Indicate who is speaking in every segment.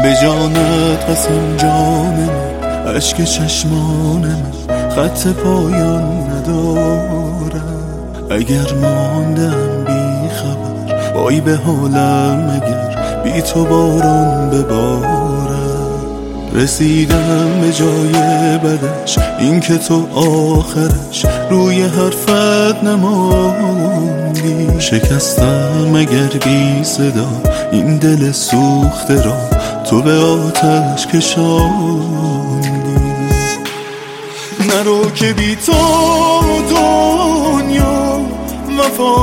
Speaker 1: به جانت قسم جان من، اشک چشمان من خط پایان ندارم. اگر ماندم بی خبر وای به حالم، اگر بی تو باران ببارم. رسیدم به جای بدش، این که تو آخرش روی حرفت نماندی. شکستم اگر بی صدا این دل سوخته را تو به آتش کشاندی. نرو که بی تو دنیا وفا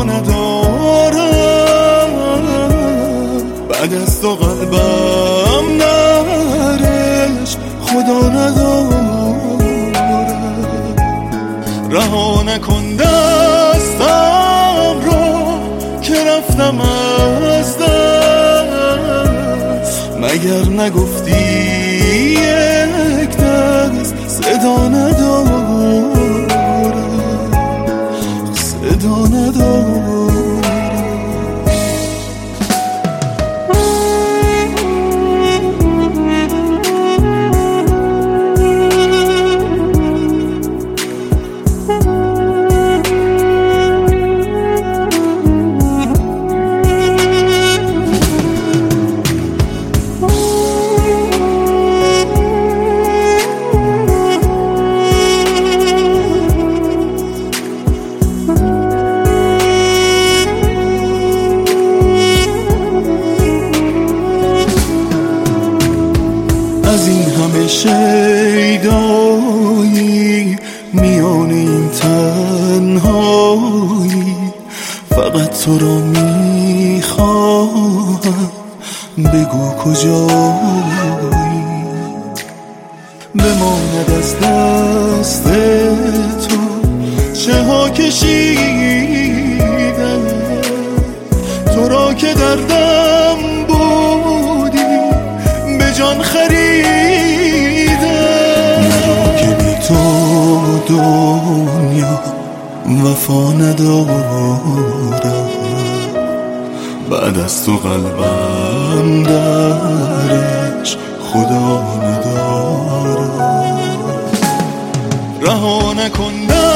Speaker 1: ندارم، بعد از تو قلبم نرش خدا ندارم. رها نکن دستم را که رفتم از دست، مگر نگفتی یک دست صدا ندارم، صدا ندارم. از این همه شیدایی میان این تنهایی، فقط تو را میخواهم، بگو کجایی. بماند از دست تو چه ها کشیدم، تو را که دردم بودی به جان خریدم. که بی تو دنیا وفا ندارم، بعد از تو قلبم درش خدا ندارم. رها نکن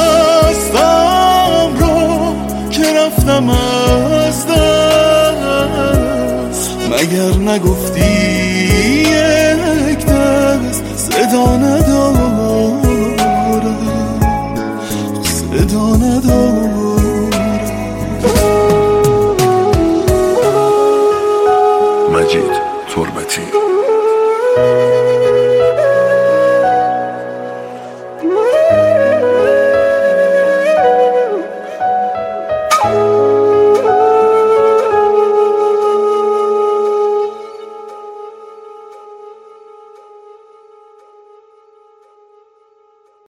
Speaker 1: دستم را که رفتم از دست، مگر نگفتی یک دست صدا ندارم، صدا ندارم.